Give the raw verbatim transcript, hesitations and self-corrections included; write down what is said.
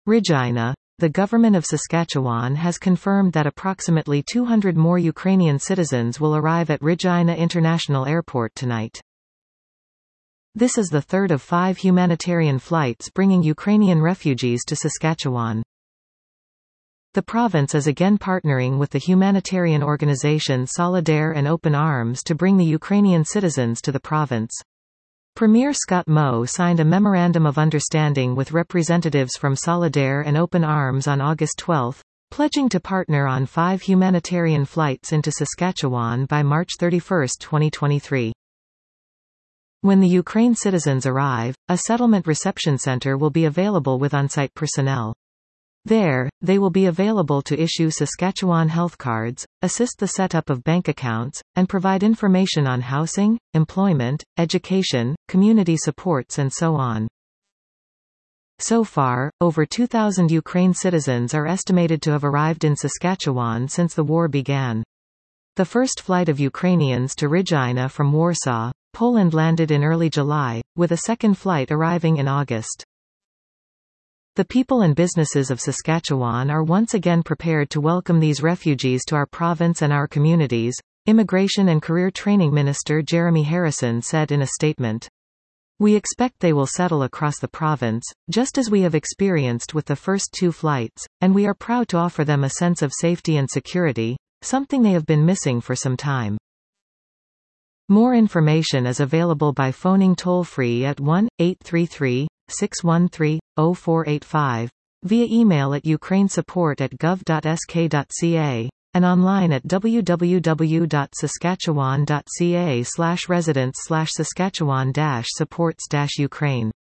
Regina. The government of Saskatchewan has confirmed that approximately two hundred more Ukrainian citizens will arrive at Regina International Airport tonight. This is the third of five humanitarian flights bringing Ukrainian refugees to Saskatchewan. The province is again partnering with the humanitarian organization Solidaire and Open Arms to bring the Ukrainian citizens to the province. Premier Scott Moe signed a Memorandum of Understanding with representatives from Solidaire and Open Arms on August twelfth, pledging to partner on five humanitarian flights into Saskatchewan by March thirty-first, twenty twenty-three. When the Ukraine citizens arrive, a settlement reception center will be available with on-site personnel. There, they will be available to issue Saskatchewan health cards, assist the setup of bank accounts, and provide information on housing, employment, education, community supports and so on. So far, over two thousand Ukraine citizens are estimated to have arrived in Saskatchewan since the war began. The first flight of Ukrainians to Regina from Warsaw, Poland landed in early July, with a second flight arriving in August. The people and businesses of Saskatchewan are once again prepared to welcome these refugees to our province and our communities, Immigration and Career Training Minister Jeremy Harrison said in a statement. We expect they will settle across the province, just as we have experienced with the first two flights, and we are proud to offer them a sense of safety and security, something they have been missing for some time. More information is available by phoning toll-free at one eight three three, six one three, zero four eight five, via email at ukrainesupport at gov dot s k dot c a, and online at w w w dot saskatchewan dot c a slash residents slash saskatchewan dash supports dash ukraine.